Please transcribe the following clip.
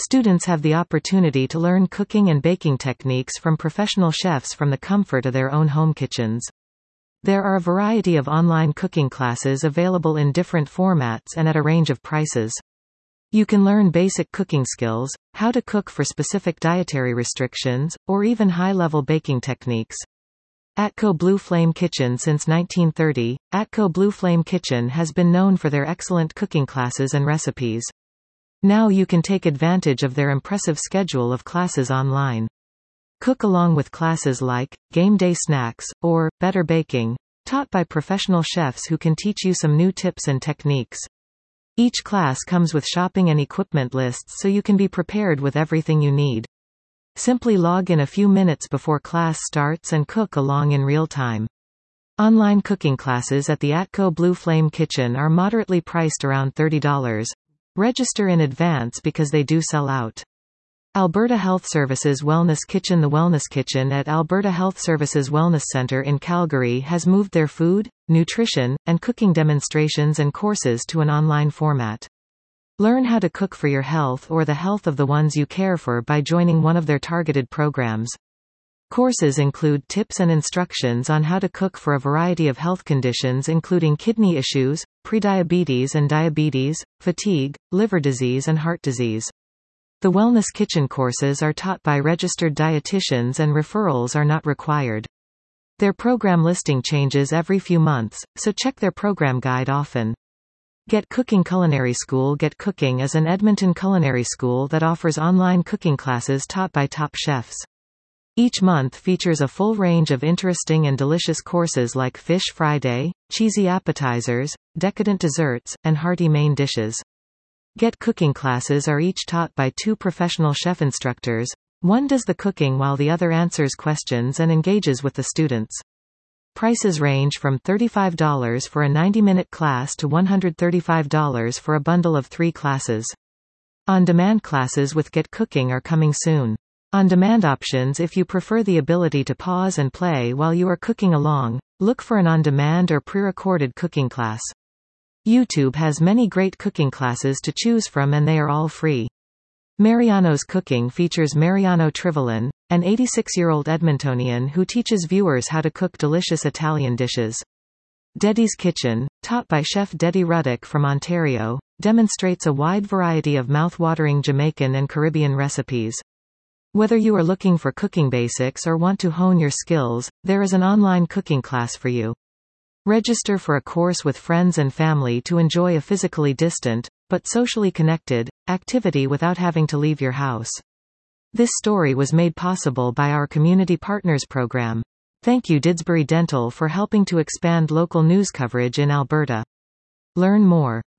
Students have the opportunity to learn cooking and baking techniques from professional chefs from the comfort of their own home kitchens. There are a variety of online cooking classes available in different formats and at a range of prices. You can learn basic cooking skills, how to cook for specific dietary restrictions, or even high-level baking techniques. Atco Blue Flame Kitchen. Since 1930, Atco Blue Flame Kitchen has been known for their excellent cooking classes and recipes. Now you can take advantage of their impressive schedule of classes online. Cook along with classes like Game Day Snacks or Better Baking, taught by professional chefs who can teach you some new tips and techniques. Each class comes with shopping and equipment lists so you can be prepared with everything you need. Simply log in a few minutes before class starts and cook along in real time. Online cooking classes at the Atco Blue Flame Kitchen are moderately priced around $30. Register in advance because they do sell out. Alberta Health Services Wellness Kitchen. The Wellness Kitchen at Alberta Health Services Wellness Centre in Calgary has moved their food, nutrition, and cooking demonstrations and courses to an online format. Learn how to cook for your health or the health of the ones you care for by joining one of their targeted programs. Courses include tips and instructions on how to cook for a variety of health conditions including kidney issues, prediabetes and diabetes, fatigue, liver disease and heart disease. The Wellness Kitchen courses are taught by registered dietitians and referrals are not required. Their program listing changes every few months, so check their program guide often. Get Cooking Culinary School. Get Cooking is an Edmonton culinary school that offers online cooking classes taught by top chefs. Each month features a full range of interesting and delicious courses like Fish Friday, cheesy appetizers, decadent desserts, and hearty main dishes. Get Cooking classes are each taught by two professional chef instructors. One does the cooking while the other answers questions and engages with the students. Prices range from $35 for a 90-minute class to $135 for a bundle of 3 classes. On-demand classes with Get Cooking are coming soon. On-demand options. If you prefer the ability to pause and play while you are cooking along, look for an on-demand or pre-recorded cooking class. YouTube has many great cooking classes to choose from and they are all free. Mariano's Cooking features Mariano Trivelin, an 86-year-old Edmontonian who teaches viewers how to cook delicious Italian dishes. Dedi's Kitchen, taught by Chef Dedi Ruddock from Ontario, demonstrates a wide variety of mouth-watering Jamaican and Caribbean recipes. Whether you are looking for cooking basics or want to hone your skills, there is an online cooking class for you. Register for a course with friends and family to enjoy a physically distant, but socially connected, activity without having to leave your house. This story was made possible by our Community Partners program. Thank you Didsbury Dental for helping to expand local news coverage in Alberta. Learn more.